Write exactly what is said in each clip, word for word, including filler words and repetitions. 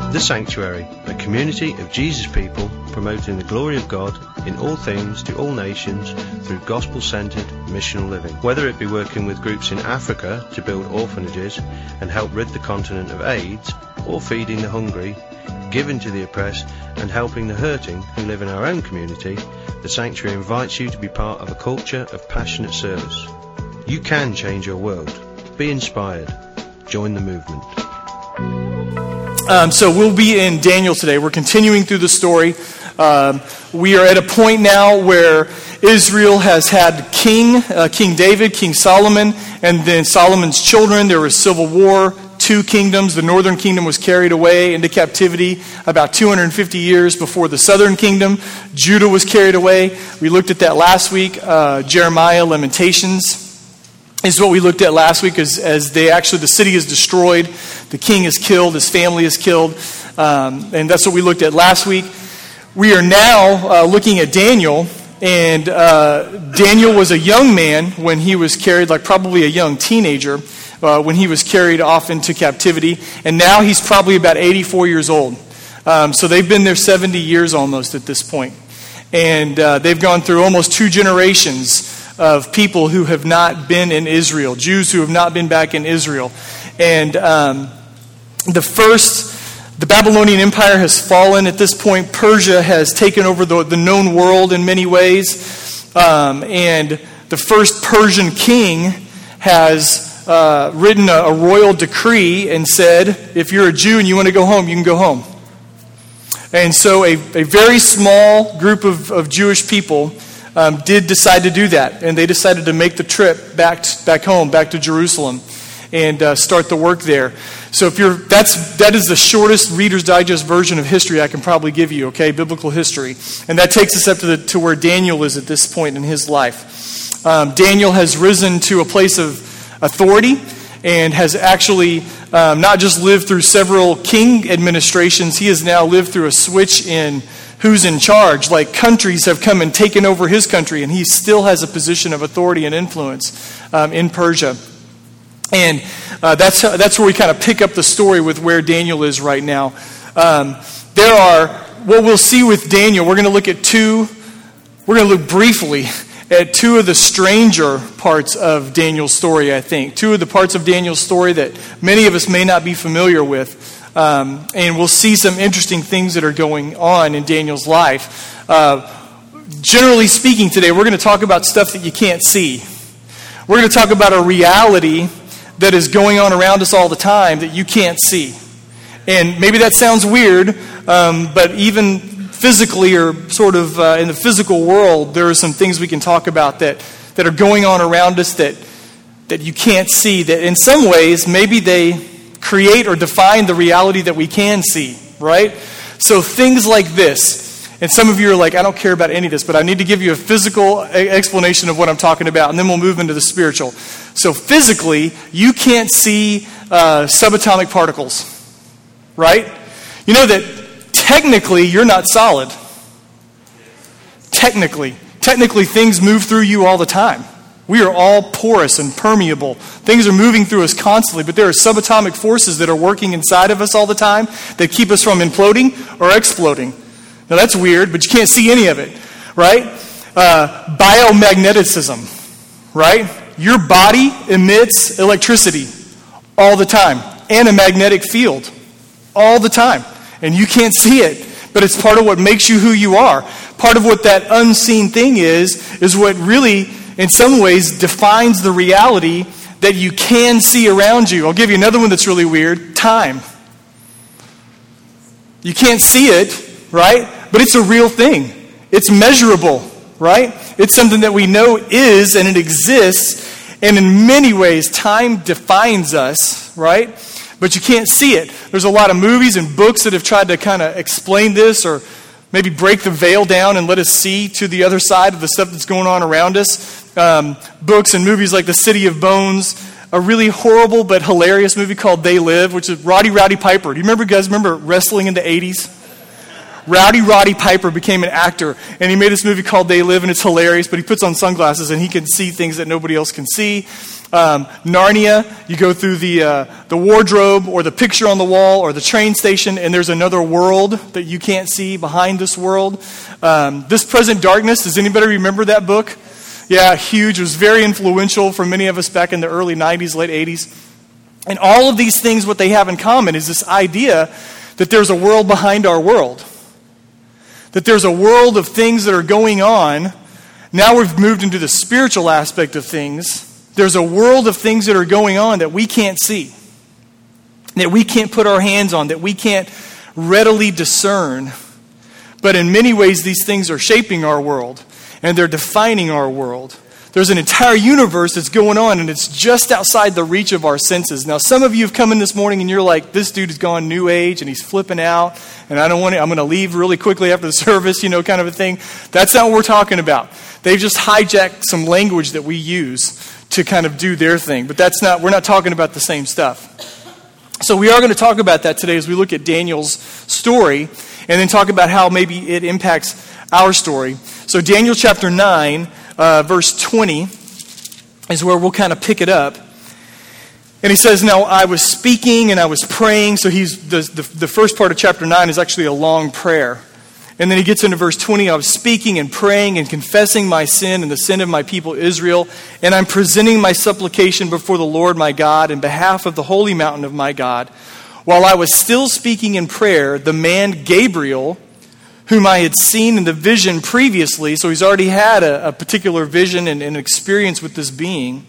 The Sanctuary, a community of Jesus people promoting the glory of God in all things to all nations through gospel-centered missional living. Whether it be working with groups in Africa to build orphanages and help rid the continent of AIDS, or feeding the hungry, giving to the oppressed and helping the hurting who live in our own community, the Sanctuary invites you to be part of a culture of passionate service. You can change your world. Be inspired. Join the movement. Um, so we'll be in Daniel today. We're continuing through the story. Um, we are at a point now where Israel has had king, uh, King David, King Solomon, and then Solomon's children. There was civil war, two kingdoms. The northern kingdom was carried away into captivity about two hundred fifty years before the southern kingdom. Judah was carried away. We looked at that last week. Uh, Jeremiah, Lamentations is what we looked at last week, as, as they actually, the city is destroyed, the king is killed, his family is killed, um, and that's what we looked at last week. We are now uh, looking at Daniel, and uh, Daniel was a young man when he was carried, like probably a young teenager, uh, when he was carried off into captivity, and now he's probably about eighty-four years old. Um, so they've been there seventy years almost at this point, and uh, they've gone through almost two generations of people who have not been in Israel, Jews who have not been back in Israel. And um, the first, the Babylonian Empire has fallen. At this point, Persia has taken over the, the known world in many ways. Um, and the first Persian king has uh, written a, a royal decree and said, if you're a Jew and you want to go home, you can go home. And so a, a very small group of, of Jewish people Um, did decide to do that, and they decided to make the trip back to, back home, back to Jerusalem, and uh, start the work there. So if you're that's that is the shortest Reader's Digest version of history I can probably give you, okay, biblical history, and that takes us up to the to where Daniel is at this point in his life. Um, Daniel has risen to a place of authority and has actually um, not just lived through several king administrations. He has now lived through a switch in who's in charge. Like, countries have come and taken over his country, and he still has a position of authority and influence um, in Persia. And uh, that's that's where we kind of pick up the story with where Daniel is right now. Um, there are, what we'll see with Daniel, we're going to look at two, we're going to look briefly at two of the stranger parts of Daniel's story, I think. Two of the parts of Daniel's story that many of us may not be familiar with. Um, and we'll see some interesting things that are going on in Daniel's life. Uh, generally speaking today, we're going to talk about stuff that you can't see. We're going to talk about a reality that is going on around us all the time that you can't see. And maybe that sounds weird, um, but even physically, or sort of uh, in the physical world, there are some things we can talk about that, that are going on around us that, that you can't see, that in some ways maybe they create or define the reality that we can see, right? So things like this, and some of you are like, I don't care about any of this, but I need to give you a physical explanation of what I'm talking about, and then we'll move into the spiritual. So physically, you can't see uh, subatomic particles, right? You know that technically you're not solid. Technically. Technically, things move through you all the time. We are all porous and permeable. Things are moving through us constantly, but there are subatomic forces that are working inside of us all the time that keep us from imploding or exploding. Now that's weird, but you can't see any of it, right? Uh, biomagnetism, right? Your body emits electricity all the time and a magnetic field all the time, and you can't see it, but it's part of what makes you who you are. Part of what that unseen thing is, is what really, in some ways, defines the reality that you can see around you. I'll give you another one that's really weird. Time. You can't see it, right? But it's a real thing. It's measurable, right? It's something that we know is, and it exists. And in many ways, time defines us, right? But you can't see it. There's a lot of movies and books that have tried to kind of explain this, or maybe break the veil down and let us see to the other side of the stuff that's going on around us. Um, books and movies like The City of Bones, a really horrible but hilarious movie called They Live, which is Roddy Rowdy Piper. Do you remember, guys, remember wrestling in the eighties? Rowdy Roddy Piper became an actor, and he made this movie called They Live, and it's hilarious, but he puts on sunglasses, and he can see things that nobody else can see. Um, Narnia, you go through the uh, the wardrobe or the picture on the wall or the train station, and there's another world that you can't see behind this world. Um, This Present Darkness, does anybody remember that book? Yeah, huge. It was very influential for many of us back in the early nineties, late eighties. And all of these things, what they have in common is this idea that there's a world behind our world. That there's a world of things that are going on. Now we've moved into the spiritual aspect of things. There's a world of things that are going on that we can't see, that we can't put our hands on, that we can't readily discern. But in many ways, these things are shaping our world, and they're defining our world. There's an entire universe that's going on, and it's just outside the reach of our senses. Now, some of you have come in this morning, and you're like, this dude has gone new age, and he's flipping out, and I don't want to, I'm going to leave really quickly after the service, you know, kind of a thing. That's not what we're talking about. They've just hijacked some language that we use to kind of do their thing. But that's not, we're not talking about the same stuff. So we are going to talk about that today as we look at Daniel's story, and then talk about how maybe it impacts our story. So Daniel chapter nine, uh, verse twenty, is where we'll kind of pick it up. And he says, now I was speaking and I was praying. So he's the, the, the first part of chapter nine is actually a long prayer. And then he gets into verse twenty, I was speaking and praying and confessing my sin and the sin of my people Israel, and I'm presenting my supplication before the Lord my God in behalf of the holy mountain of my God. While I was still speaking in prayer, the man Gabriel, whom I had seen in the vision previously, so he's already had a, a particular vision and an experience with this being,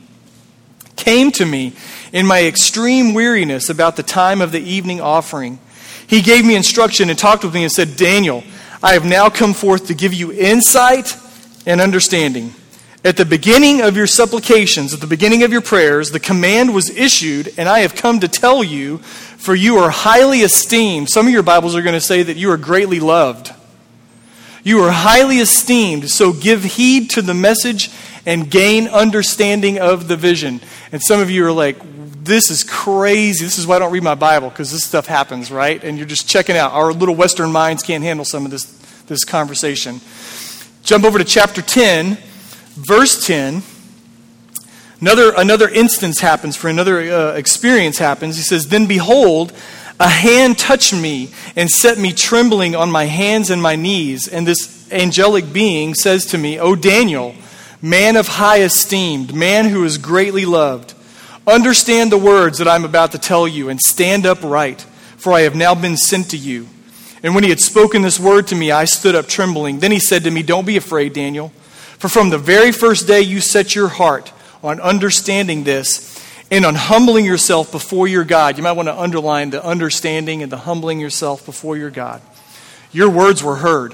came to me in my extreme weariness about the time of the evening offering. He gave me instruction and talked with me and said, Daniel, I have now come forth to give you insight and understanding. At the beginning of your supplications, at the beginning of your prayers, the command was issued, and I have come to tell you, for you are highly esteemed. Some of your Bibles are going to say that you are greatly loved. You are highly esteemed, so give heed to the message and gain understanding of the vision. And some of you are like, this is crazy. This is why I don't read my Bible, because this stuff happens, right? And you're just checking out. Our little Western minds can't handle some of this, this conversation. Jump over to chapter ten, verse ten. Another, another instance happens, for another uh, experience happens. He says, then behold, a hand touched me and set me trembling on my hands and my knees. And this angelic being says to me, O Daniel, man of high esteem, man who is greatly loved, understand the words that I'm about to tell you and stand upright, for I have now been sent to you. And when he had spoken this word to me, I stood up trembling. Then he said to me, don't be afraid, Daniel, for from the very first day you set your heart on understanding this and on humbling yourself before your God. You might want to underline the understanding and the humbling yourself before your God. Your words were heard,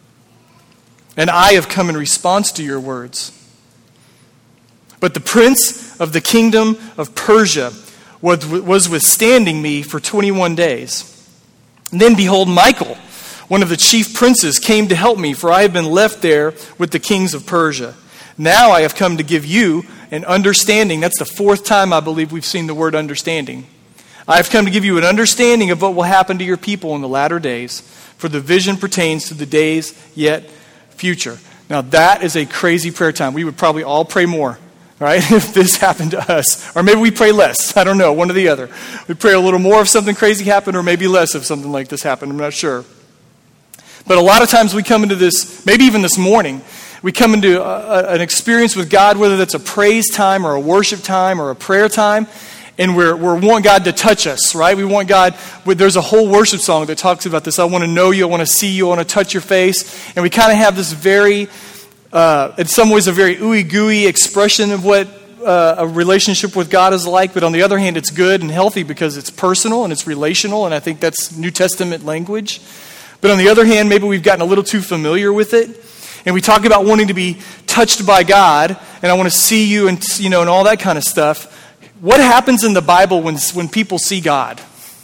and I have come in response to your words. But the prince of the kingdom of Persia was, was withstanding me for twenty-one days. And then behold, Michael, one of the chief princes, came to help me, for I have been left there with the kings of Persia. Now I have come to give you an understanding. That's the fourth time I believe we've seen the word understanding. I have come to give you an understanding of what will happen to your people in the latter days, for the vision pertains to the days yet future. Now that is a crazy prayer time. We would probably all pray more, right, if this happened to us. Or maybe we pray less. I don't know, one or the other. We pray a little more if something crazy happened, or maybe less if something like this happened. I'm not sure. But a lot of times we come into this, maybe even this morning, we come into a, a, an experience with God, whether that's a praise time or a worship time or a prayer time, and we're, we want God to touch us, right? We want God, there's a whole worship song that talks about this. I want to know you, I want to see you, I want to touch your face. And we kind of have this very, uh, in some ways, a very ooey gooey expression of what uh, a relationship with God is like. But on the other hand, it's good and healthy because it's personal and it's relational, and I think that's New Testament language. But on the other hand, maybe we've gotten a little too familiar with it. And we talk about wanting to be touched by God, and I want to see you, and you know, and all that kind of stuff. What happens in the Bible when when people see God?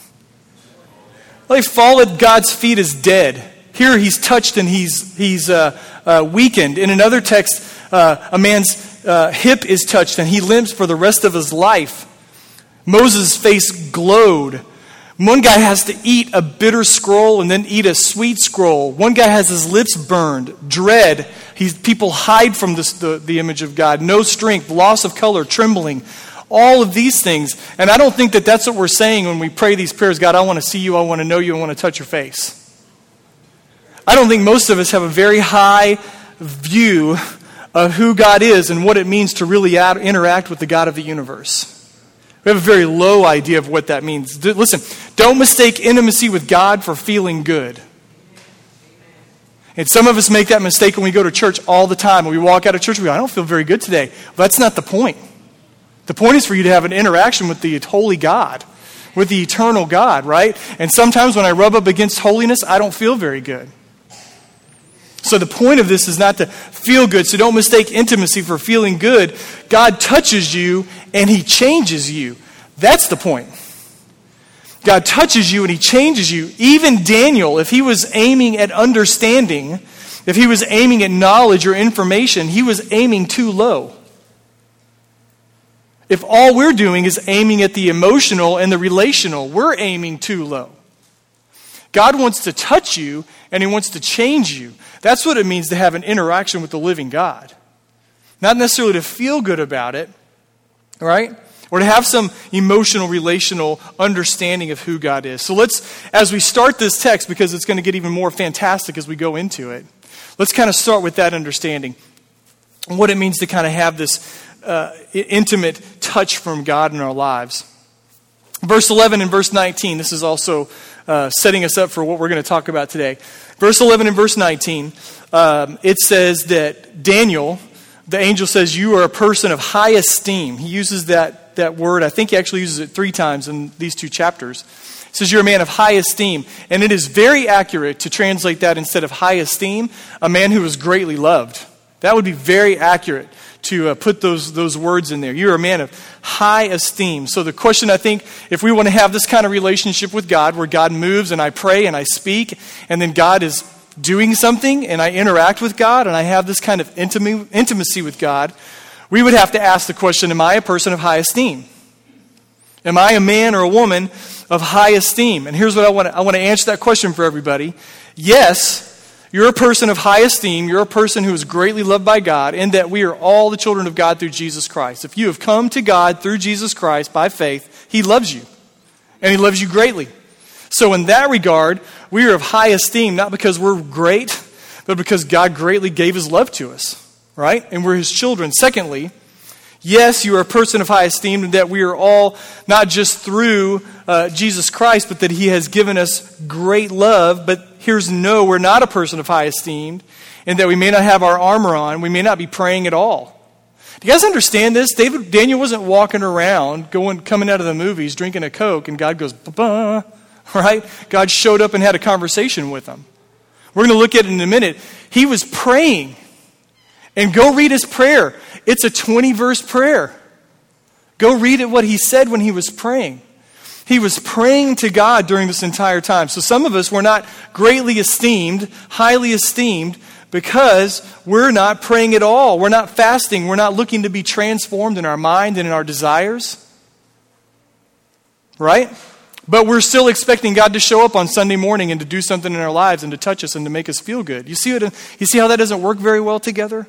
They fall at God's feet as dead. Here he's touched and he's he's uh, uh, weakened. In another text, uh, a man's uh, hip is touched and he limps for the rest of his life. Moses' face glowed One guy has to eat a bitter scroll and then eat a sweet scroll. One guy has his lips burned, dread. He's, people hide from this, the, the image of God. No strength, loss of color, trembling. All of these things. And I don't think that that's what we're saying when we pray these prayers. God, I want to see you. I want to know you. I want to touch your face. I don't think most of us have a very high view of who God is and what it means to really ad- interact with the God of the universe. We have a very low idea of what that means. D- listen, don't mistake intimacy with God for feeling good. And some of us make that mistake when we go to church all the time. When we walk out of church, we go, I don't feel very good today. Well, that's not the point. The point is for you to have an interaction with the holy God, with the eternal God, right? And sometimes when I rub up against holiness, I don't feel very good. So the point of this is not to feel good. So don't mistake intimacy for feeling good. God touches you and he changes you. That's the point. God touches you and he changes you. Even Daniel, if he was aiming at understanding, if he was aiming at knowledge or information, he was aiming too low. If all we're doing is aiming at the emotional and the relational, we're aiming too low. God wants to touch you and he wants to change you. That's what it means to have an interaction with the living God. Not necessarily to feel good about it, right? Or to have some emotional, relational understanding of who God is. So let's, as we start this text, because it's going to get even more fantastic as we go into it, let's kind of start with that understanding. And what it means to kind of have this uh, intimate touch from God in our lives. Verse eleven and verse nineteen, this is also uh, setting us up for what we're going to talk about today. Verse eleven and verse nineteen, um, it says that Daniel, the angel says, you are a person of high esteem. He uses that, that word. I think he actually uses it three times in these two chapters. He says you're a man of high esteem. And it is very accurate to translate that instead of high esteem, a man who is greatly loved. That would be very accurate to uh, put those, those words in there. You're a man of high esteem. So the question, I think, if we want to have this kind of relationship with God, where God moves and I pray and I speak, and then God is doing something and I interact with God and I have this kind of intim- intimacy with God, we would have to ask the question, am I a person of high esteem? Am I a man or a woman of high esteem? And here's what I want to, I want to answer that question for everybody. Yes, you're a person of high esteem. You're a person who is greatly loved by God, in that we are all the children of God through Jesus Christ. If you have come to God through Jesus Christ by faith, he loves you, and he loves you greatly. So in that regard, we are of high esteem, not because we're great, but because God greatly gave his love to us, right? And we're his children. Secondly, yes, you are a person of high esteem, and that we are all not just through uh, Jesus Christ, but that he has given us great love. But here's no, we're not a person of high esteem, and that we may not have our armor on. We may not be praying at all. Do you guys understand this? David, Daniel wasn't walking around, going, coming out of the movies, drinking a Coke, and God goes, ba-ba, right? God showed up and had a conversation with him. We're going to look at it in a minute. He was praying. And go read his prayer. It's a twenty-verse prayer. Go read it, what he said when he was praying. He was praying to God during this entire time. So some of us were not greatly esteemed, highly esteemed, because we're not praying at all. We're not fasting. We're not looking to be transformed in our mind and in our desires. Right? But we're still expecting God to show up on Sunday morning and to do something in our lives and to touch us and to make us feel good. You see what, you see how that doesn't work very well together?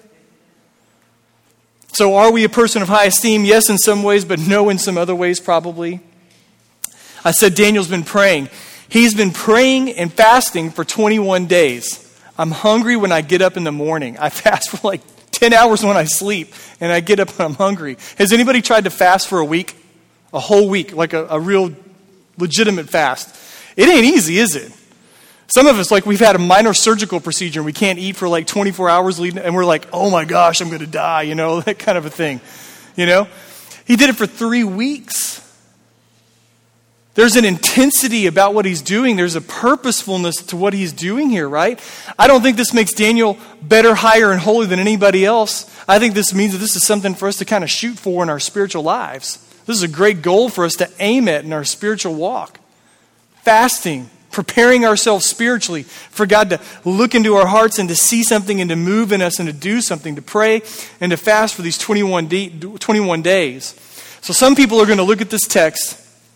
So are we a person of high esteem? Yes, in some ways, but no in some other ways probably. I said Daniel's been praying. He's been praying and fasting for twenty-one days. I'm hungry when I get up in the morning. I fast for like ten hours when I sleep, and I get up and I'm hungry. Has anybody tried to fast for a week? A whole week, like a, a real legitimate fast? It ain't easy, is it? Some of us, like, we've had a minor surgical procedure and we can't eat for like twenty-four hours leading, and we're like, oh my gosh, I'm going to die, you know, that kind of a thing, you know? He did it for three weeks. There's an intensity about what he's doing. There's a purposefulness to what he's doing here, right? I don't think this makes Daniel better, higher, and holy than anybody else. I think this means that this is something for us to kind of shoot for in our spiritual lives. This is a great goal for us to aim at in our spiritual walk. Fasting. Preparing ourselves spiritually for God to look into our hearts and to see something and to move in us and to do something, to pray and to fast for these twenty-one, de- twenty-one days. So some people are going to look at this text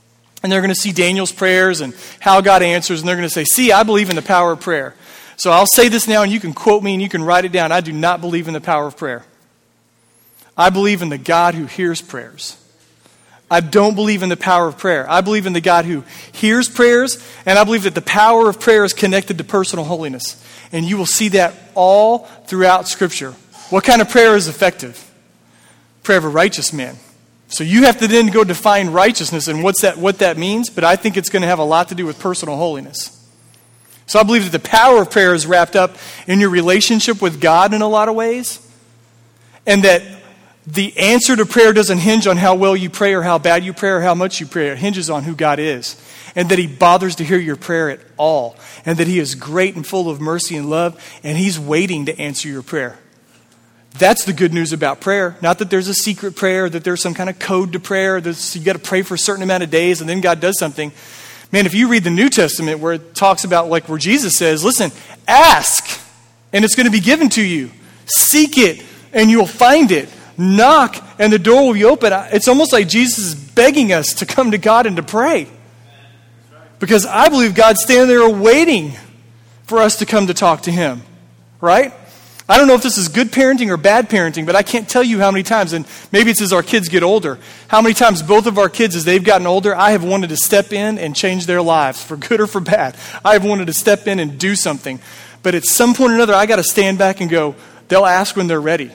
And they're going to see Daniel's prayers and how God answers, and they're going to say, see, I believe in the power of prayer. So I'll say this now, and you can quote me, and you can write it down. I do not believe in the power of prayer. I believe in the God who hears prayers. I don't believe in the power of prayer. I believe in the God who hears prayers, and I believe that the power of prayer is connected to personal holiness. And you will see that all throughout Scripture. What kind of prayer is effective? Prayer of a righteous man. So you have to then go define righteousness and what's that, what that means, but I think it's going to have a lot to do with personal holiness. So I believe that the power of prayer is wrapped up in your relationship with God in a lot of ways, and that the answer to prayer doesn't hinge on how well you pray or how bad you pray or how much you pray. It hinges on who God is, and that He bothers to hear your prayer at all, and that He is great and full of mercy and love, and He's waiting to answer your prayer. That's the good news about prayer. Not that there's a secret prayer, that there's some kind of code to prayer, that you got to pray for a certain amount of days and then God does something. Man, if you read the New Testament where it talks about, like where Jesus says, listen, ask and it's going to be given to you. Seek it and you'll find it. Knock and the door will be open. It's almost like Jesus is begging us to come to God and to pray. Because I believe God's standing there waiting for us to come to talk to Him. Right? I don't know if this is good parenting or bad parenting, but I can't tell you how many times, and maybe it's as our kids get older, how many times both of our kids, as they've gotten older, I have wanted to step in and change their lives, for good or for bad. I have wanted to step in and do something. But at some point or another, I got to stand back and go, they'll ask when they're ready.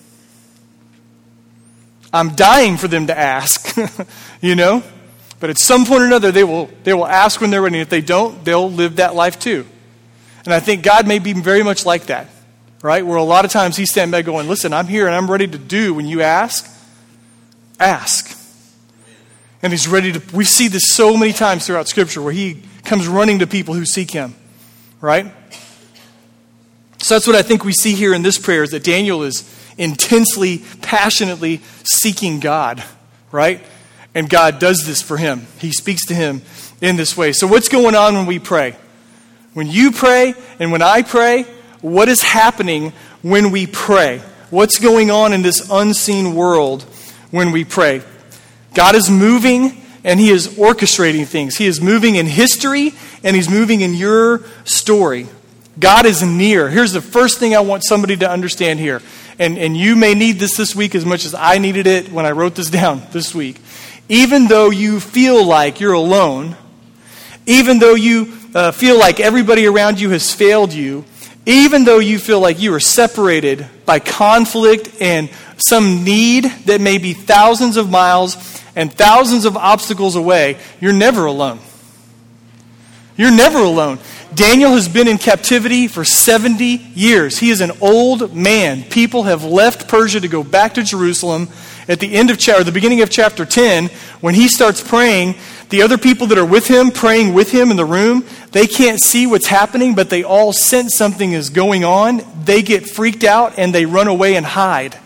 I'm dying for them to ask, you know? But at some point or another, they will, they will ask when they're ready. And if they don't, they'll live that life too. And I think God may be very much like that. Right? Where a lot of times He's standing back going, listen, I'm here and I'm ready to do. When you ask, ask. And He's ready to, we see this so many times throughout Scripture where He comes running to people who seek Him. Right? So that's what I think we see here in this prayer, is that Daniel is intensely, passionately seeking God. Right? And God does this for him. He speaks to him in this way. So what's going on when we pray? When you pray and when I pray, what is happening when we pray? What's going on in this unseen world when we pray? God is moving and He is orchestrating things. He is moving in history and He's moving in your story. God is near. Here's the first thing I want somebody to understand here. And, and you may need this this week as much as I needed it when I wrote this down this week. Even though you feel like you're alone, even though you uh, feel like everybody around you has failed you, even though you feel like you are separated by conflict and some need that may be thousands of miles and thousands of obstacles away, you're never alone. You're never alone. Daniel has been in captivity for seventy years. He is an old man. People have left Persia to go back to Jerusalem. At the end of chapter, the beginning of chapter ten, when he starts praying, the other people that are with him, praying with him in the room, they can't see what's happening, but they all sense something is going on. They get freaked out and they run away and hide.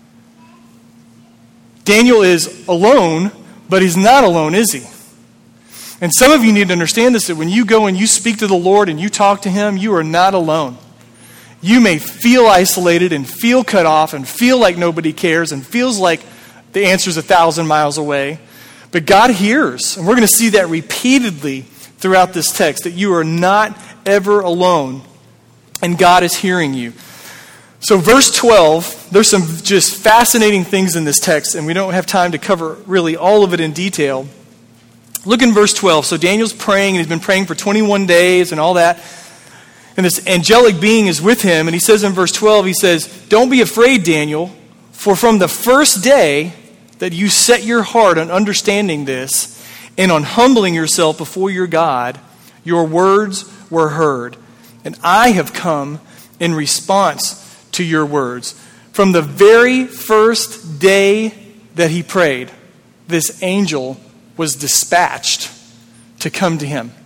Daniel is alone, but he's not alone, is he? And some of you need to understand this, that when you go and you speak to the Lord and you talk to Him, you are not alone. You may feel isolated and feel cut off and feel like nobody cares and feels like the answer's a thousand miles away. But God hears. And we're going to see that repeatedly throughout this text, that you are not ever alone and God is hearing you. So verse twelve, there's some just fascinating things in this text, and we don't have time to cover really all of it in detail. Look in verse twelve. So Daniel's praying, and he's been praying for twenty-one days and all that. And this angelic being is with him, and he says in verse twelve, he says, "Don't be afraid, Daniel, for from the first day that you set your heart on understanding this and on humbling yourself before your God, your words were heard. And I have come in response to your words." From the very first day that he prayed, this angel was dispatched to come to him.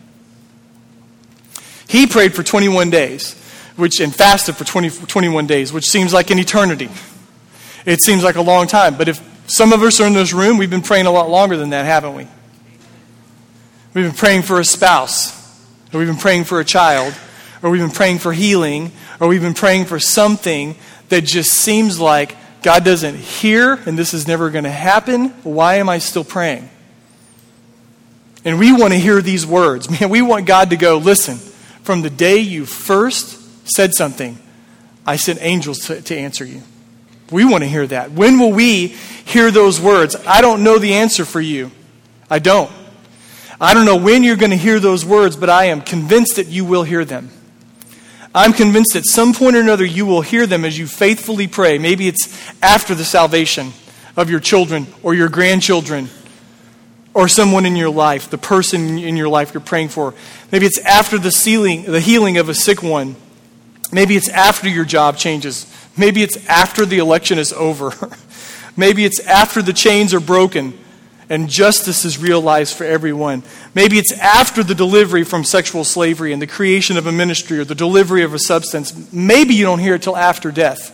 He prayed for twenty-one days, which and fasted for twenty, twenty-one days, which seems like an eternity. It seems like a long time. But if some of us are in this room, we've been praying a lot longer than that, haven't we? We've been praying for a spouse, or we've been praying for a child, or we've been praying for healing, or we've been praying for something that just seems like God doesn't hear and this is never going to happen. Why am I still praying? And we want to hear these words. Man, we want God to go, listen, from the day you first said something, I sent angels to, to answer you. We want to hear that. When will we hear those words? I don't know the answer for you. I don't. I don't know when you're going to hear those words, but I am convinced that you will hear them. I'm convinced at some point or another you will hear them as you faithfully pray. Maybe it's after the salvation of your children or your grandchildren or someone in your life, the person in your life you're praying for. Maybe it's after the healing, the healing of a sick one. Maybe it's after your job changes. Maybe it's after the election is over. Maybe it's after the chains are broken and justice is realized for everyone. Maybe it's after the delivery from sexual slavery and the creation of a ministry or the delivery of a substance. Maybe you don't hear it till after death.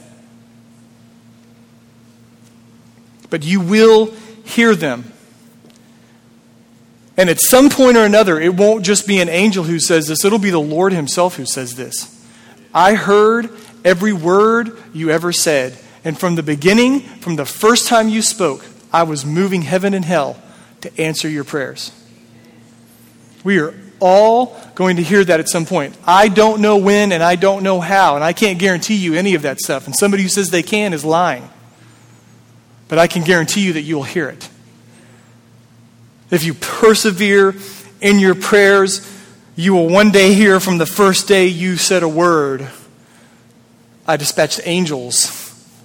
But you will hear them. And at some point or another, it won't just be an angel who says this. It'll be the Lord himself who says this. I heard every word you ever said. And from the beginning, from the first time you spoke, I was moving heaven and hell to answer your prayers. We are all going to hear that at some point. I don't know when and I don't know how, and I can't guarantee you any of that stuff. And somebody who says they can is lying. But I can guarantee you that you'll hear it. If you persevere in your prayers, you will one day hear from the first day you said a word, I dispatched angels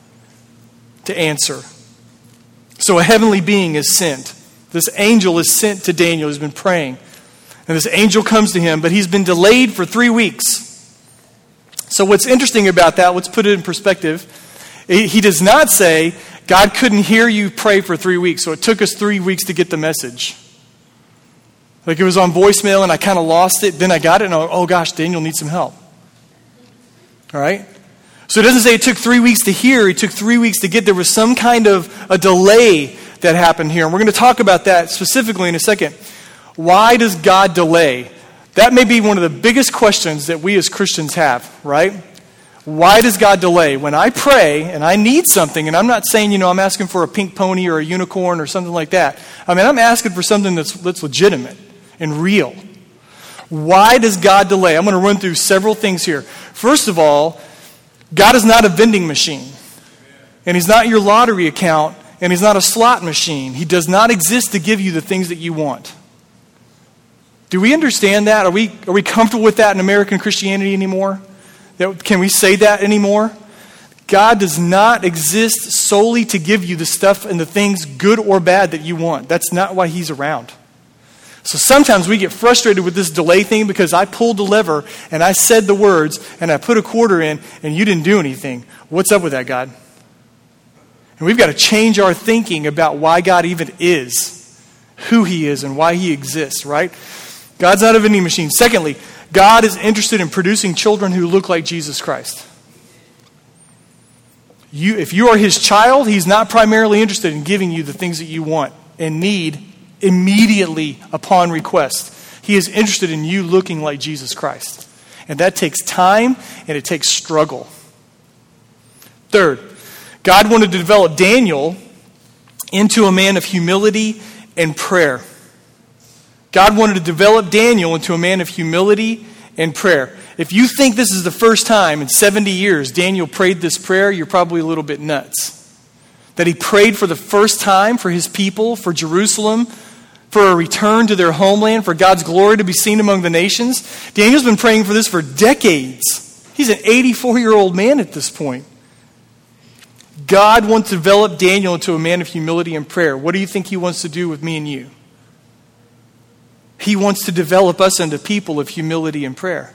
to answer. So a heavenly being is sent. This angel is sent to Daniel who's been praying. And this angel comes to him, but he's been delayed for three weeks. So what's interesting about that, let's put it in perspective. He does not say, God couldn't hear you pray for three weeks, so it took us three weeks to get the message. Like it was on voicemail and I kind of lost it. Then I got it and oh gosh, Daniel needs some help. All right? So it doesn't say it took three weeks to hear. It took three weeks to get. There was some kind of a delay that happened here. And we're going to talk about that specifically in a second. Why does God delay? That may be one of the biggest questions that we as Christians have, right? Why does God delay? When I pray and I need something, and I'm not saying, you know, I'm asking for a pink pony or a unicorn or something like that. I mean, I'm asking for something that's, that's legitimate and real. Why does God delay? I'm going to run through several things here. First of all, God is not a vending machine. And he's not your lottery account. And he's not a slot machine. He does not exist to give you the things that you want. Do we understand that? Are we, are we comfortable with that in American Christianity anymore? That, can we say that anymore? God does not exist solely to give you the stuff and the things, good or bad, that you want. That's not why he's around. So sometimes we get frustrated with this delay thing because I pulled the lever and I said the words and I put a quarter in and you didn't do anything. What's up with that, God? And we've got to change our thinking about why God even is, who he is, and why he exists, right? God's not a vending machine. Secondly, God is interested in producing children who look like Jesus Christ. You, if you are his child, he's not primarily interested in giving you the things that you want and need immediately upon request. He is interested in you looking like Jesus Christ. And that takes time and it takes struggle. Third, God wanted to develop Daniel into a man of humility and prayer. God wanted to develop Daniel into a man of humility and prayer. If you think this is the first time in seventy years Daniel prayed this prayer, you're probably a little bit nuts. That he prayed for the first time for his people, for Jerusalem, for a return to their homeland, for God's glory to be seen among the nations. Daniel's been praying for this for decades. He's an eighty-four-year-old man at this point. God wants to develop Daniel into a man of humility and prayer. What do you think he wants to do with me and you? He wants to develop us into people of humility and prayer.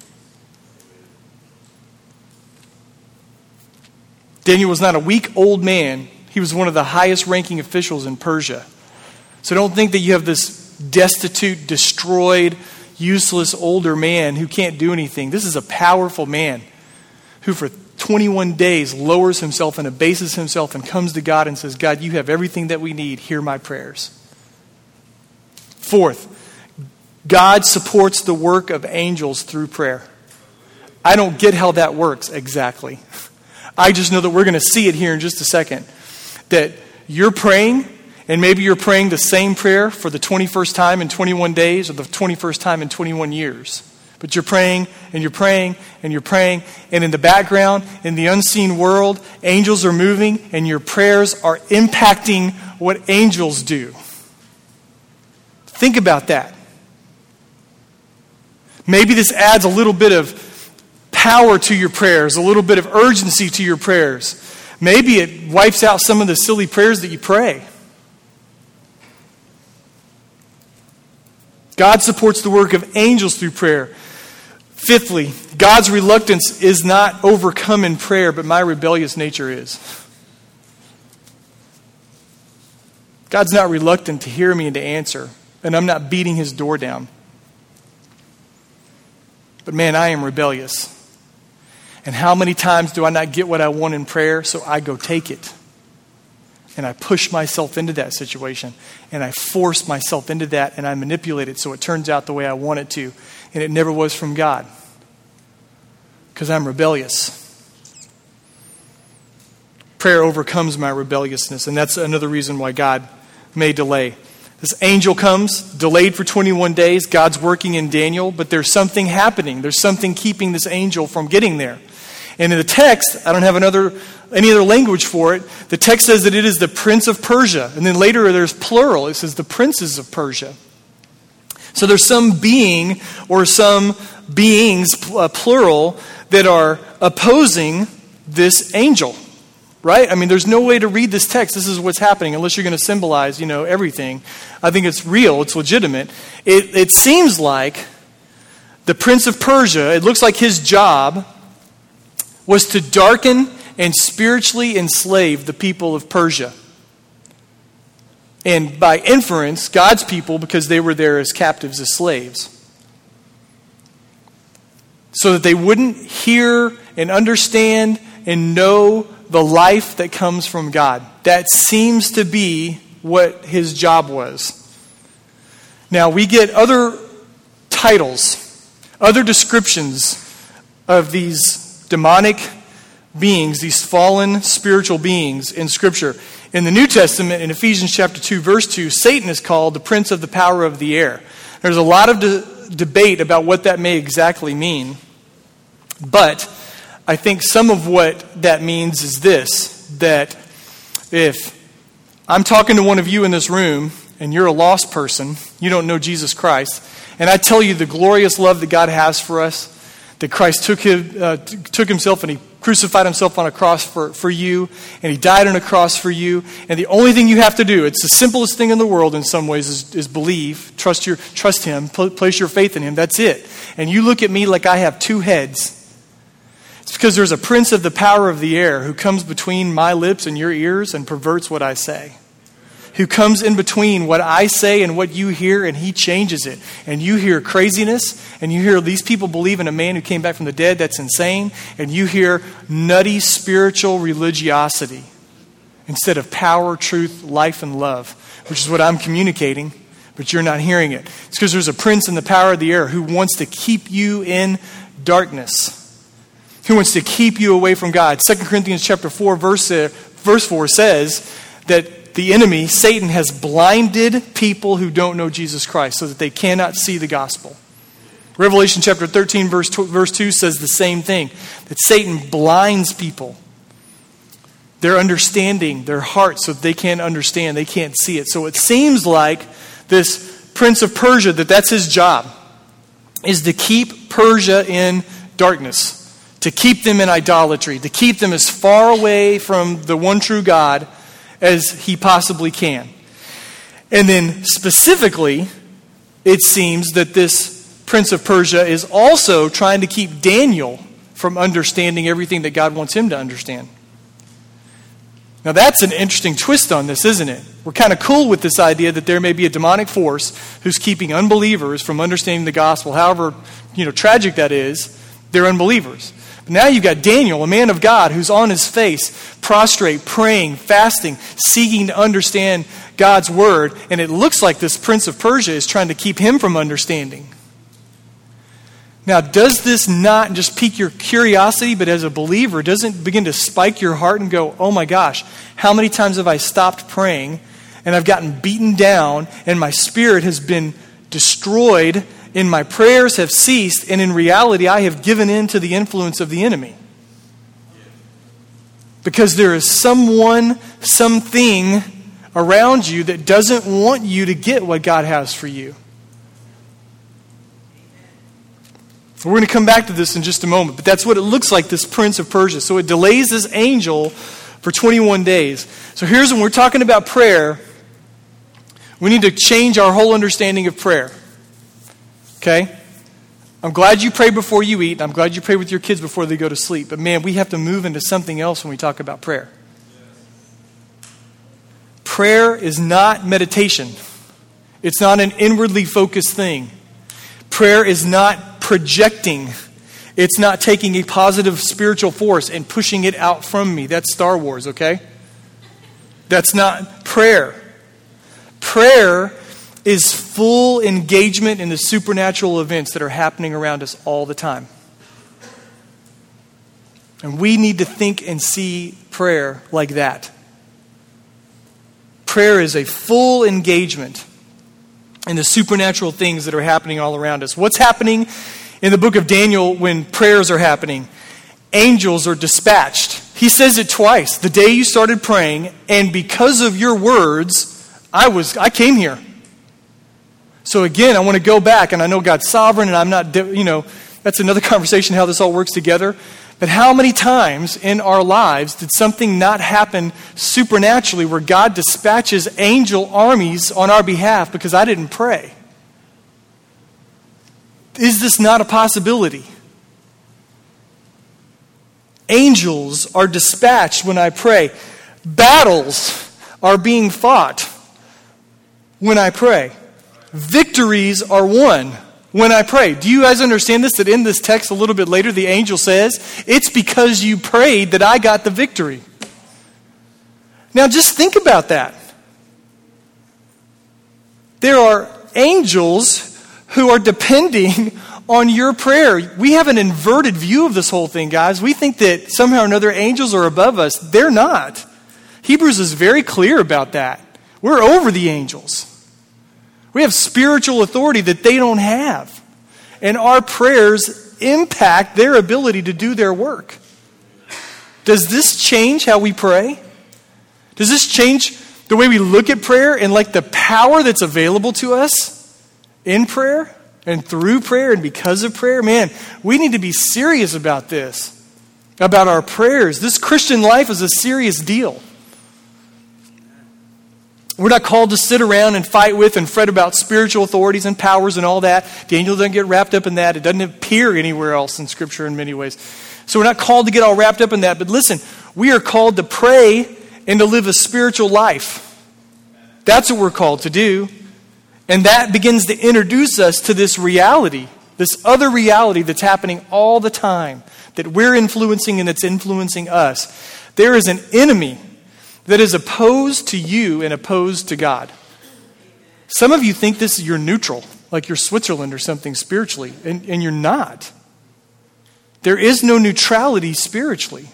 Daniel was not a weak old man. He was one of the highest ranking officials in Persia. So don't think that you have this destitute, destroyed, useless older man who can't do anything. This is a powerful man who for twenty-one days lowers himself and abases himself and comes to God and says, God, you have everything that we need. Hear my prayers. Fourth, God supports the work of angels through prayer. I don't get how that works exactly. I just know that we're going to see it here in just a second. That you're praying And maybe you're praying the same prayer for the twenty-first time in twenty-one days or the twenty-first time in twenty-one years. But you're praying and you're praying and you're praying. And in the background, in the unseen world, angels are moving and your prayers are impacting what angels do. Think about that. Maybe this adds a little bit of power to your prayers, a little bit of urgency to your prayers. Maybe it wipes out some of the silly prayers that you pray. God supports the work of angels through prayer. Fifthly, God's reluctance is not overcome in prayer, but my rebellious nature is. God's not reluctant to hear me and to answer, and I'm not beating his door down. But man, I am rebellious. And how many times do I not get what I want in prayer, so I go take it? And I push myself into that situation. And I force myself into that. And I manipulate it so it turns out the way I want it to. And it never was from God. Because I'm rebellious. Prayer overcomes my rebelliousness. And that's another reason why God may delay. This angel comes, delayed for twenty-one days. God's working in Daniel. But there's something happening. There's something keeping this angel from getting there. And in the text, I don't have another any other language for it. The text says that it is the prince of Persia. And then later there's plural. It says the princes of Persia. So there's some being or some beings, uh, plural, that are opposing this angel. Right? I mean, there's no way to read this text. This is what's happening unless you're going to symbolize, you know, everything. I think it's real. It's legitimate. It, it seems like the prince of Persia, it looks like his job was to darken and spiritually enslave the people of Persia. And by inference, God's people, because they were there as captives, as slaves. So that they wouldn't hear and understand and know the life that comes from God. That seems to be what his job was. Now, we get other titles, other descriptions of these demonic beings, these fallen spiritual beings in Scripture. In the New Testament, in Ephesians chapter two, verse two, Satan is called the prince of the power of the air. There's a lot of de- debate about what that may exactly mean. But I think some of what that means is this, that if I'm talking to one of you in this room and you're a lost person, you don't know Jesus Christ, and I tell you the glorious love that God has for us, that Christ took him, uh, took himself and he crucified himself on a cross for, for you, and he died on a cross for you, and the only thing you have to do, it's the simplest thing in the world in some ways, is, is believe, trust your, trust him, pl- place your faith in him, that's it. And you look at me like I have two heads. It's because there's a prince of the power of the air who comes between my lips and your ears and perverts what I say. Who comes in between what I say and what you hear, and he changes it. And you hear craziness, and you hear these people believe in a man who came back from the dead, that's insane. And you hear nutty spiritual religiosity instead of power, truth, life, and love, which is what I'm communicating, but you're not hearing it. It's because there's a prince in the power of the air who wants to keep you in darkness. Who wants to keep you away from God. Second Corinthians chapter four, verse, uh, verse four says that the enemy, Satan, has blinded people who don't know Jesus Christ so that they cannot see the gospel. Revelation chapter thirteen, verse, verse two says the same thing. That Satan blinds people. Their understanding, their heart, so that they can't understand, they can't see it. So it seems like this prince of Persia, that that's his job, is to keep Persia in darkness. To keep them in idolatry. To keep them as far away from the one true God as he possibly can. And then specifically, it seems that this prince of Persia is also trying to keep Daniel from understanding everything that God wants him to understand. Now that's an interesting twist on this, isn't it? We're kind of cool with this idea that there may be a demonic force who's keeping unbelievers from understanding the gospel. However, you know, tragic that is, they're unbelievers. Now you've got Daniel, a man of God, who's on his face, prostrate, praying, fasting, seeking to understand God's word. And it looks like this prince of Persia is trying to keep him from understanding. Now, does this not just pique your curiosity, but as a believer, doesn't begin to spike your heart and go, oh my gosh, how many times have I stopped praying and I've gotten beaten down, and my spirit has been destroyed, and my prayers have ceased, and in reality, I have given in to the influence of the enemy. Because there is someone, something around you that doesn't want you to get what God has for you. We're going to come back to this in just a moment, but that's what it looks like, this prince of Persia. So it delays this angel for twenty-one days. So here's when we're talking about prayer, we need to change our whole understanding of prayer. Okay? I'm glad you pray before you eat. I'm glad you pray with your kids before they go to sleep. But man, we have to move into something else when we talk about prayer. Prayer is not meditation. It's not an inwardly focused thing. Prayer is not projecting. It's not taking a positive spiritual force and pushing it out from me. That's Star Wars, okay? That's not prayer. Prayer is full engagement in the supernatural events that are happening around us all the time. And we need to think and see prayer like that. Prayer is a full engagement in the supernatural things that are happening all around us. What's happening in the book of Daniel when prayers are happening? Angels are dispatched. He says it twice. The day you started praying, and because of your words, I was I came here. So again, I want to go back, and I know God's sovereign, and I'm not, you know, that's another conversation how this all works together. But how many times in our lives did something not happen supernaturally where God dispatches angel armies on our behalf because I didn't pray? Is this not a possibility? Angels are dispatched when I pray. Battles are being fought when I pray. Victories are won when I pray. Do you guys understand this? That in this text a little bit later, the angel says, it's because you prayed that I got the victory. Now just think about that. There are angels who are depending on your prayer. We have an inverted view of this whole thing, guys. We think that somehow or another angels are above us. They're not. Hebrews is very clear about that. We're over the angels. We have spiritual authority that they don't have. And our prayers impact their ability to do their work. Does this change how we pray? Does this change the way we look at prayer and like the power that's available to us in prayer and through prayer and because of prayer? Man, we need to be serious about this, about our prayers. This Christian life is a serious deal. We're not called to sit around and fight with and fret about spiritual authorities and powers and all that. Daniel doesn't get wrapped up in that. It doesn't appear anywhere else in Scripture in many ways. So we're not called to get all wrapped up in that. But listen, we are called to pray and to live a spiritual life. That's what we're called to do. And that begins to introduce us to this reality, this other reality that's happening all the time, that we're influencing and that's influencing us. There is an enemy that is opposed to you and opposed to God. Some of you think this is you're neutral, like you're Switzerland or something spiritually, and, and you're not. There is no neutrality spiritually.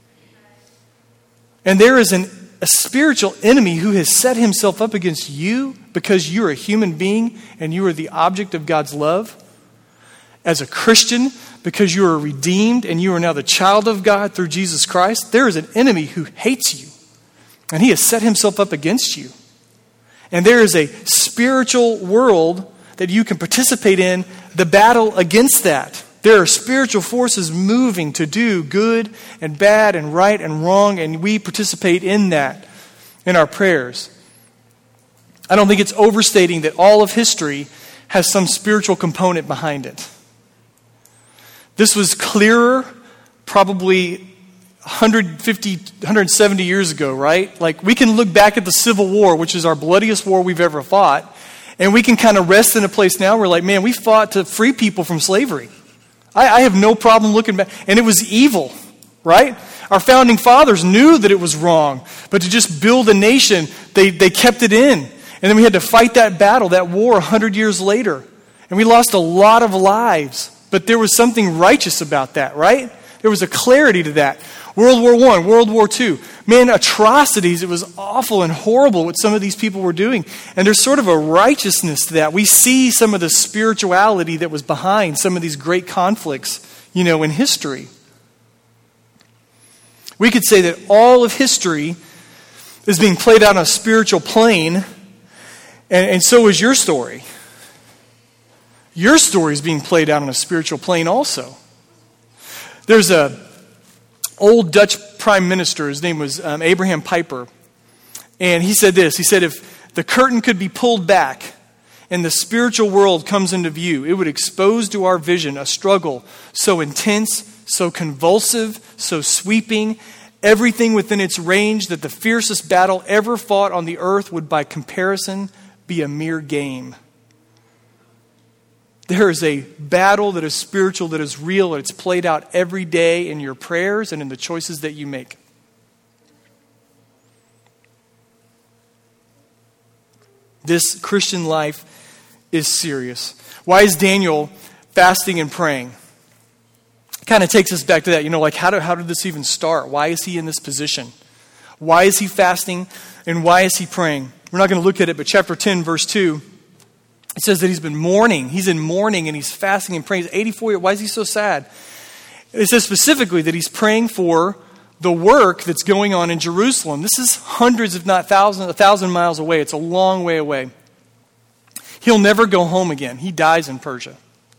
And there is an, a spiritual enemy who has set himself up against you because you're a human being and you are the object of God's love. As a Christian, because you are redeemed and you are now the child of God through Jesus Christ, there is an enemy who hates you. And he has set himself up against you. And there is a spiritual world that you can participate in, the battle against that. There are spiritual forces moving to do good and bad and right and wrong, and we participate in that in our prayers. I don't think it's overstating that all of history has some spiritual component behind it. This was clearer probably one hundred fifty, one hundred seventy years ago, right? Like we can look back at the Civil War, which is our bloodiest war we've ever fought, and we can kind of rest in a place now where like, man, we fought to free people from slavery. I, I have no problem looking back. And it was evil, right? Our founding fathers knew that it was wrong, but to just build a nation, they, they kept it in. And then we had to fight that battle, that war one hundred years later. And we lost a lot of lives, but there was something righteous about that, right? There was a clarity to that. World War One, World War Two. Man, atrocities. It was awful and horrible what some of these people were doing. And there's sort of a righteousness to that. We see some of the spirituality that was behind some of these great conflicts, you know, in history. We could say that all of history is being played out on a spiritual plane, and, and so is your story. Your story is being played out on a spiritual plane also. There's a old Dutch prime minister, his name was um, Abraham Piper, and he said this, he said, if the curtain could be pulled back and the spiritual world comes into view, it would expose to our vision a struggle so intense, so convulsive, so sweeping, everything within its range that the fiercest battle ever fought on the earth would by comparison be a mere game. There is a battle that is spiritual, that is real, and it's played out every day in your prayers and in the choices that you make. This Christian life is serious. Why is Daniel fasting and praying? It kind of takes us back to that, you know, like how did, how did this even start? Why is he in this position? Why is he fasting and why is he praying? We're not going to look at it, but chapter ten, verse two, it says that he's been mourning. He's in mourning and he's fasting and praying. He's eighty-four years. Why is he so sad? It says specifically that he's praying for the work that's going on in Jerusalem. This is hundreds, if not thousands, a thousand miles away. It's a long way away. He'll never go home again. He dies in Persia.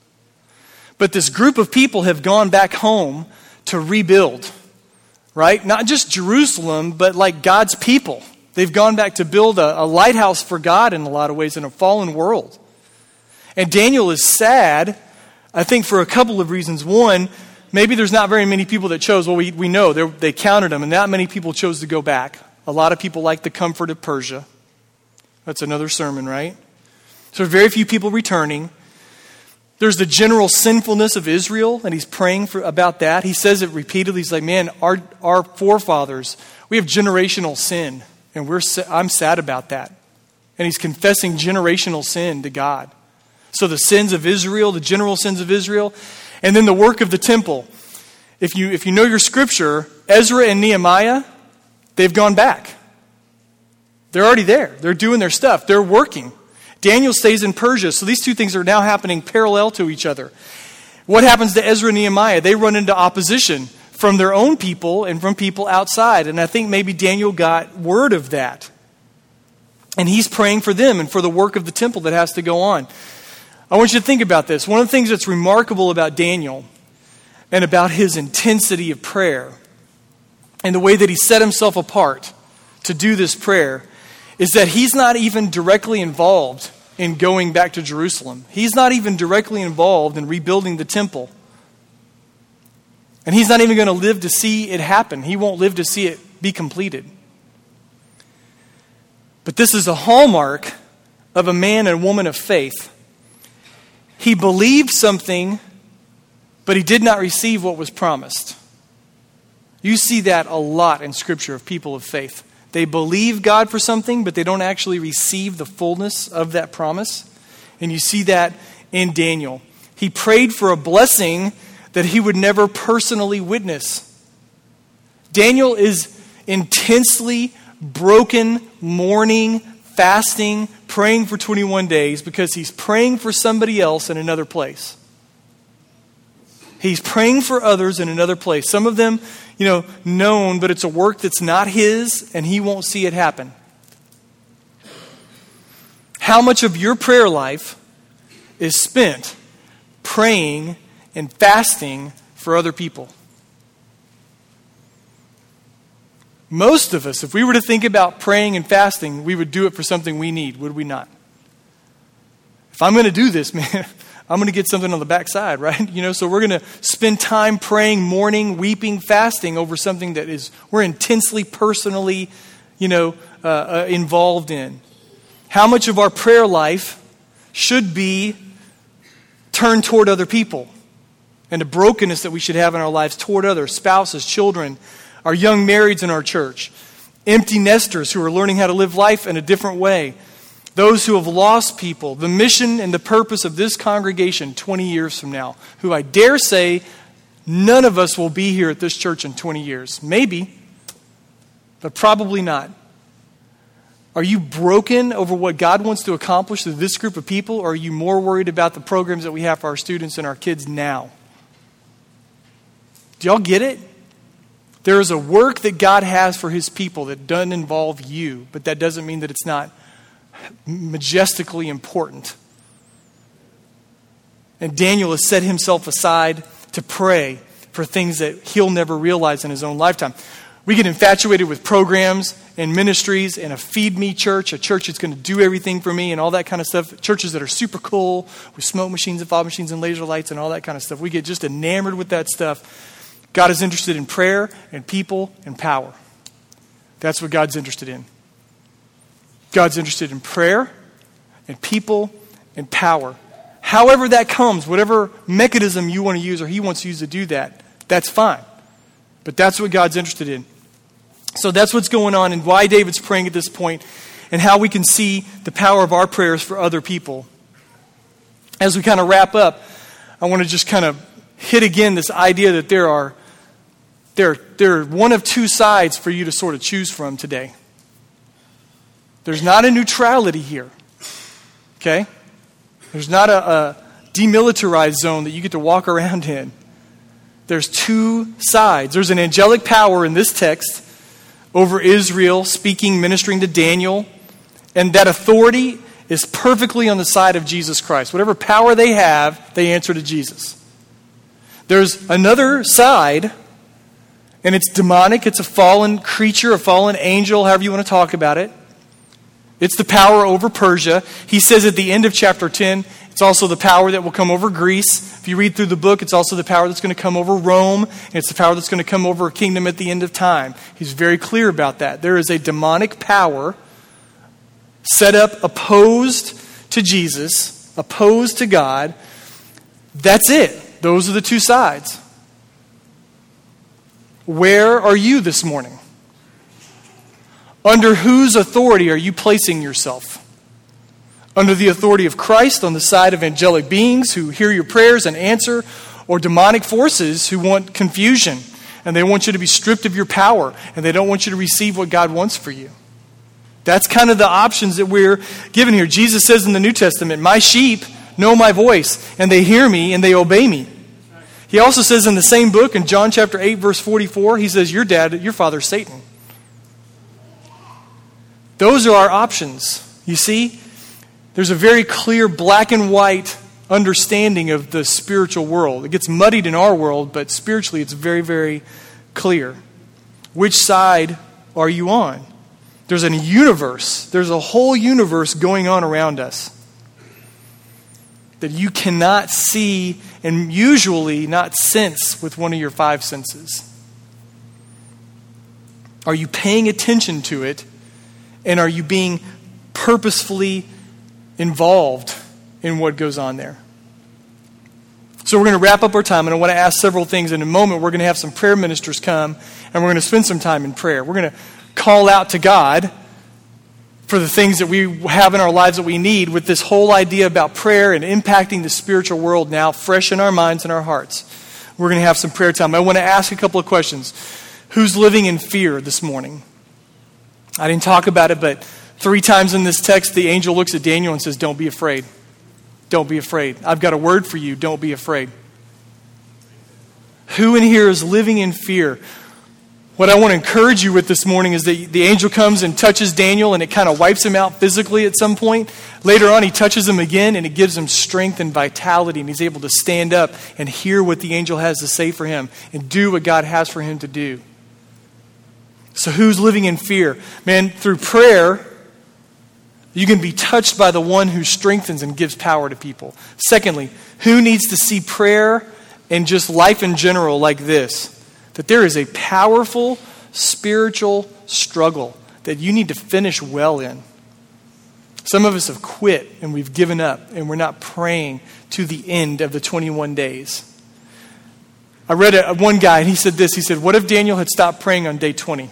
But this group of people have gone back home to rebuild, right? Not just Jerusalem, but like God's people. They've gone back to build a, a lighthouse for God in a lot of ways in a fallen world. And Daniel is sad, I think, for a couple of reasons. One, maybe there's not very many people that chose. Well, we, we know they counted them, and not many people chose to go back. A lot of people like the comfort of Persia. That's another sermon, right? So very few people returning. There's the general sinfulness of Israel, and he's praying for, about that. He says it repeatedly. He's like, man, our, our forefathers, we have generational sin, and we're I'm sad about that. And he's confessing generational sin to God. So the sins of Israel, the general sins of Israel, and then the work of the temple. If you if you know your scripture, Ezra and Nehemiah, they've gone back. They're already there. They're doing their stuff. They're working. Daniel stays in Persia. So these two things are now happening parallel to each other. What happens to Ezra and Nehemiah? They run into opposition from their own people and from people outside. And I think maybe Daniel got word of that. And he's praying for them and for the work of the temple that has to go on. I want you to think about this. One of the things that's remarkable about Daniel and about his intensity of prayer and the way that he set himself apart to do this prayer is that he's not even directly involved in going back to Jerusalem. He's not even directly involved in rebuilding the temple. And he's not even going to live to see it happen. He won't live to see it be completed. But this is a hallmark of a man and woman of faith. He believed something, but he did not receive what was promised. You see that a lot in Scripture of people of faith. They believe God for something, but they don't actually receive the fullness of that promise. And you see that in Daniel. He prayed for a blessing that he would never personally witness. Daniel is intensely broken, mourning, fasting, praying for twenty-one days because he's praying for somebody else in another place. He's praying for others in another place. Some of them, you know, known, but it's a work that's not his and he won't see it happen. How much of your prayer life is spent praying and fasting for other people? Most of us, if we were to think about praying and fasting, we would do it for something we need, would we not? If I'm going to do this, man, I'm going to get something on the backside, right? You know, so we're going to spend time praying, mourning, weeping, fasting over something that is we're intensely, personally, you know, uh, uh, involved in. How much of our prayer life should be turned toward other people and the brokenness that we should have in our lives toward others, spouses, children, our young marrieds in our church, empty nesters who are learning how to live life in a different way, those who have lost people, the mission and the purpose of this congregation twenty years from now, who I dare say none of us will be here at this church in twenty years. Maybe, but probably not. Are you broken over what God wants to accomplish through this group of people, or are you more worried about the programs that we have for our students and our kids now? Do y'all get it? There is a work that God has for his people that doesn't involve you, but that doesn't mean that it's not majestically important. And Daniel has set himself aside to pray for things that he'll never realize in his own lifetime. We get infatuated with programs and ministries and a feed me church, a church that's going to do everything for me and all that kind of stuff. Churches that are super cool with smoke machines and fog machines and laser lights and all that kind of stuff. We get just enamored with that stuff. God is interested in prayer and people and power. That's what God's interested in. God's interested in prayer and people and power. However that comes, whatever mechanism you want to use or he wants to use to do that, that's fine. But that's what God's interested in. So that's what's going on and why David's praying at this point and how we can see the power of our prayers for other people. As we kind of wrap up, I want to just kind of hit again this idea that there are there, there are one of two sides for you to sort of choose from today. There's not a neutrality here. Okay? There's not a, a demilitarized zone that you get to walk around in. There's two sides. There's an angelic power in this text over Israel, speaking, ministering to Daniel, and that authority is perfectly on the side of Jesus Christ. Whatever power they have, they answer to Jesus. There's another side, and it's demonic. It's a fallen creature, a fallen angel, however you want to talk about it. It's the power over Persia. He says at the end of chapter ten, it's also the power that will come over Greece. If you read through the book, it's also the power that's going to come over Rome. And it's the power that's going to come over a kingdom at the end of time. He's very clear about that. There is a demonic power set up opposed to Jesus, opposed to God. That's it. Those are the two sides. Where are you this morning? Under whose authority are you placing yourself? Under the authority of Christ on the side of angelic beings who hear your prayers and answer, or demonic forces who want confusion and they want you to be stripped of your power and they don't want you to receive what God wants for you? That's kind of the options that we're given here. Jesus says in the New Testament, "My sheep know my voice and they hear me and they obey me." He also says in the same book in John chapter eight verse forty-four, he says, your dad, your father's Satan. Those are our options. You see, there's a very clear black and white understanding of the spiritual world. It gets muddied in our world, but spiritually it's very, very clear. Which side are you on? There's a universe. There's a whole universe going on around us that you cannot see and usually not sense with one of your five senses. Are you paying attention to it? And are you being purposefully involved in what goes on there? So we're going to wrap up our time, and I want to ask several things. In a moment, we're going to have some prayer ministers come, and we're going to spend some time in prayer. We're going to call out to God for the things that we have in our lives that we need, with this whole idea about prayer and impacting the spiritual world now fresh in our minds and our hearts. We're going to have some prayer time. I want to ask a couple of questions. Who's living in fear this morning? I didn't talk about it, but three times in this text, the angel looks at Daniel and says, "Don't be afraid. Don't be afraid. I've got a word for you. Don't be afraid." Who in here is living in fear? What I want to encourage you with this morning is that the angel comes and touches Daniel and it kind of wipes him out physically at some point. Later on, he touches him again and it gives him strength and vitality, and he's able to stand up and hear what the angel has to say for him and do what God has for him to do. So who's living in fear? Man, through prayer, you can be touched by the one who strengthens and gives power to people. Secondly, who needs to see prayer and just life in general like this? That there is a powerful spiritual struggle that you need to finish well in. Some of us have quit and we've given up and we're not praying to the end of the twenty-one days. I read a, one guy and he said this. He said, what if Daniel had stopped praying on day twenty?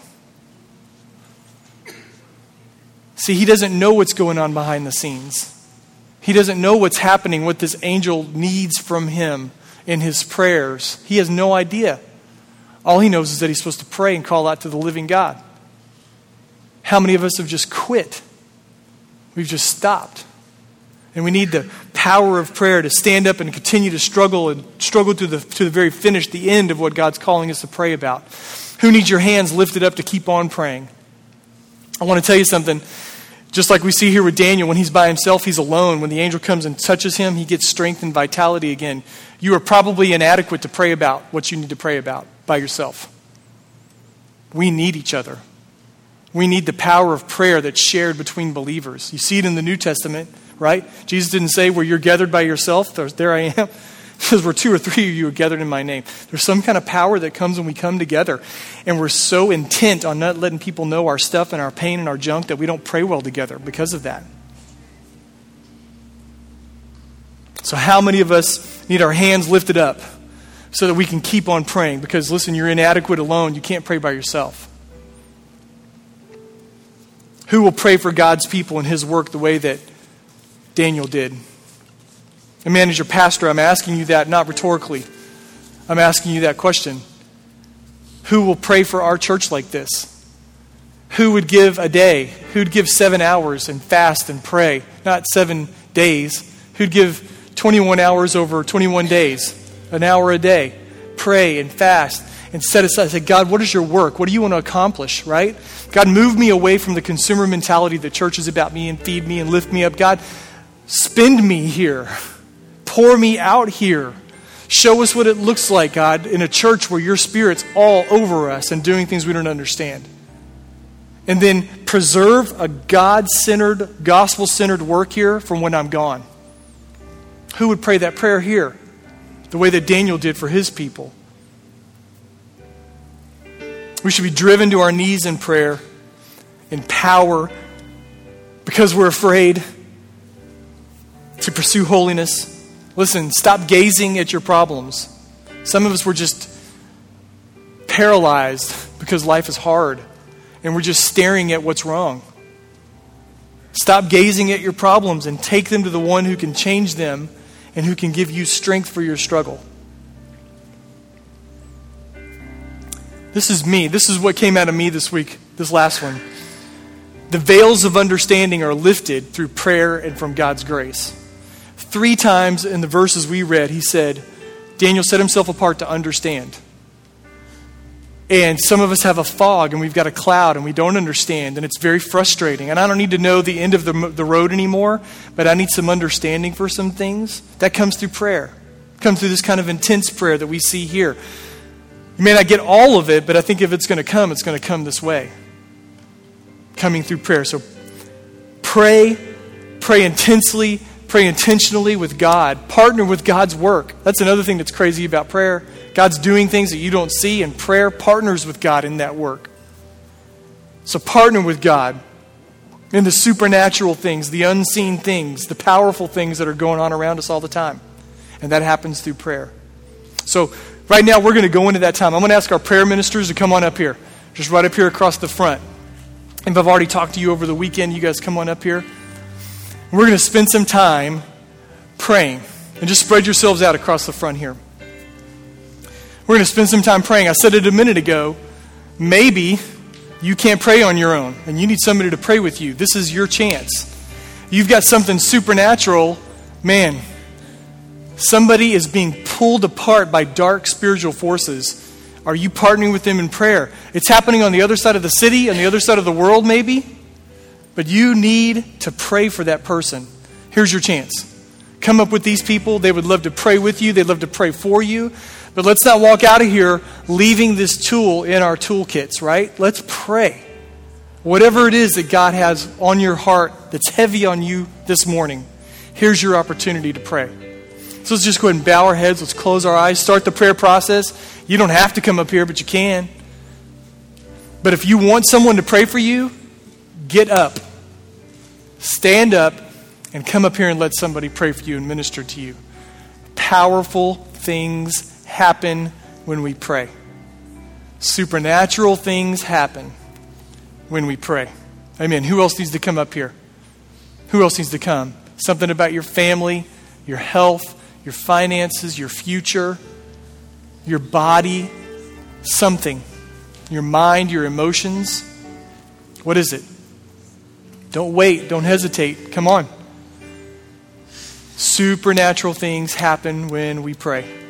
See, he doesn't know what's going on behind the scenes. He doesn't know what's happening, what this angel needs from him in his prayers. He has no idea. All he knows is that he's supposed to pray and call out to the living God. How many of us have just quit? We've just stopped. And we need the power of prayer to stand up and continue to struggle and struggle to the to the very finish, the end of what God's calling us to pray about. Who needs your hands lifted up to keep on praying? I want to tell you something. Just like we see here with Daniel, when he's by himself, he's alone. When the angel comes and touches him, he gets strength and vitality again. You are probably inadequate to pray about what you need to pray about by yourself. We need each other. We need the power of prayer that's shared between believers. You see it in the New Testament, right? Jesus didn't say, where you're gathered by yourself, there I am. Because where two or three of you are gathered in my name. There's some kind of power that comes when we come together. And we're so intent on not letting people know our stuff and our pain and our junk that we don't pray well together because of that. So how many of us need our hands lifted up so that we can keep on praying? Because listen, you're inadequate alone. You can't pray by yourself. Who will pray for God's people and his work the way that Daniel did? And man, as your pastor, I'm asking you that not rhetorically. I'm asking you that question. Who will pray for our church like this? Who would give a day? Who'd give seven hours and fast and pray? Not seven days. Who'd give twenty-one hours over twenty-one days? An hour a day. Pray and fast and set aside. Say, God, what is your work? What do you want to accomplish, right? God, move me away from the consumer mentality that church is about me and feed me and lift me up. God, spend me here. Pour me out here. Show us what it looks like, God, in a church where your Spirit's all over us and doing things we don't understand. And then preserve a God-centered, gospel-centered work here from when I'm gone. Who would pray that prayer here the way that Daniel did for his people? We should be driven to our knees in prayer, in power, because we're afraid to pursue holiness. Listen, stop gazing at your problems. Some of us were just paralyzed because life is hard and we're just staring at what's wrong. Stop gazing at your problems and take them to the one who can change them and who can give you strength for your struggle. This is me. This is what came out of me this week, this last one. The veils of understanding are lifted through prayer and from God's grace. Three times in the verses we read, he said, Daniel set himself apart to understand. And some of us have a fog and we've got a cloud and we don't understand and it's very frustrating. And I don't need to know the end of the, the road anymore, but I need some understanding for some things. That comes through prayer. It comes through this kind of intense prayer that we see here. You may not get all of it, but I think if it's going to come, it's going to come this way. Coming through prayer. So pray, pray intensely, pray intentionally with God. Partner with God's work. That's another thing that's crazy about prayer. God's doing things that you don't see, and prayer partners with God in that work. So partner with God in the supernatural things, the unseen things, the powerful things that are going on around us all the time. And that happens through prayer. So right now we're going to go into that time. I'm going to ask our prayer ministers to come on up here. Just right up here across the front. And if I've already talked to you over the weekend, you guys come on up here. We're going to spend some time praying. And just spread yourselves out across the front here. We're going to spend some time praying. I said it a minute ago. Maybe you can't pray on your own. And you need somebody to pray with you. This is your chance. You've got something supernatural. Man, somebody is being pulled apart by dark spiritual forces. Are you partnering with them in prayer? It's happening on the other side of the city, on the other side of the world maybe. But you need to pray for that person. Here's your chance. Come up with these people. They would love to pray with you. They'd love to pray for you. But let's not walk out of here leaving this tool in our toolkits, right? Let's pray. Whatever it is that God has on your heart that's heavy on you this morning, here's your opportunity to pray. So let's just go ahead and bow our heads. Let's close our eyes. Start the prayer process. You don't have to come up here, but you can. But if you want someone to pray for you, get up. Stand up and come up here and let somebody pray for you and minister to you. Powerful things happen when we pray. Supernatural things happen when we pray. Amen. Who else needs to come up here? Who else needs to come? Something about your family, your health, your finances, your future, your body, something, your mind, your emotions. What is it? Don't wait. Don't hesitate. Come on. Supernatural things happen when we pray.